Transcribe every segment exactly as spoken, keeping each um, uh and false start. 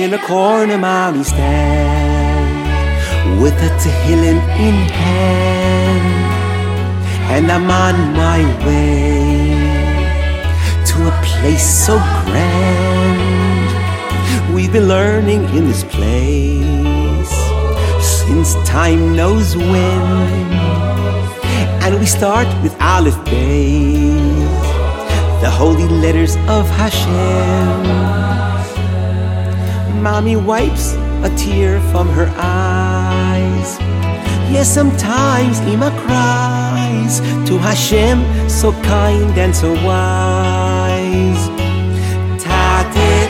In a corner, mommy stands with a Tehillim in hand, and I'm on my way to a place so grand. We've been learning in this place since time knows when, and we start with Aleph Beis, the holy letters of Hashem. Mommy wipes a tear from her eyes. Yes, sometimes Ima cries to Hashem, so kind and so wise. Tate,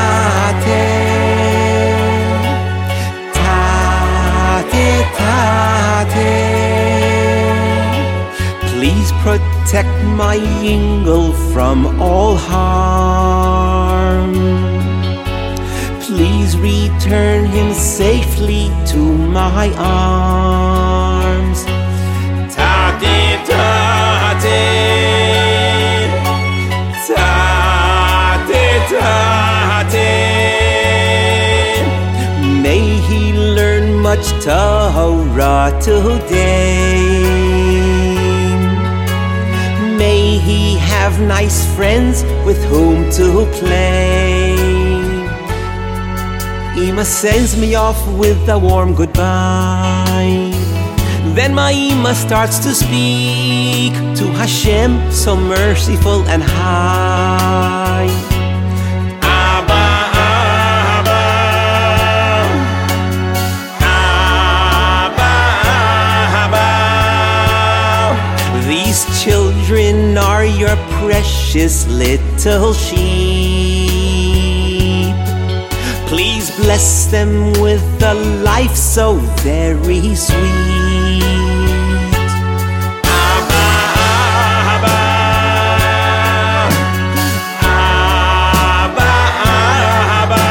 tate, tate, tate. Please protect my Yingle from all harm. Please return him safely to my arms. Tate, tate, tate, tate. May he learn much Torah today. May he have nice friends with whom to play. Ima sends me off with a warm goodbye. Then my Ima starts to speak to Hashem, so merciful and high. Abba, Abba, Abba, Abba. These children are your precious little sheep. Please bless them with a life so very sweet. Abba, Abba, Abba, Abba.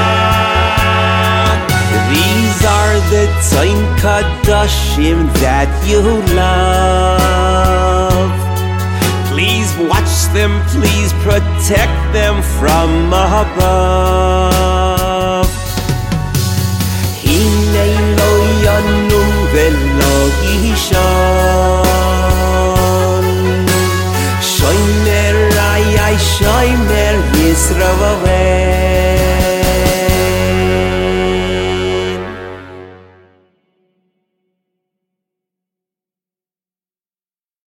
These are the Tzim Kadoshim that you love. Please watch them, please protect them from above.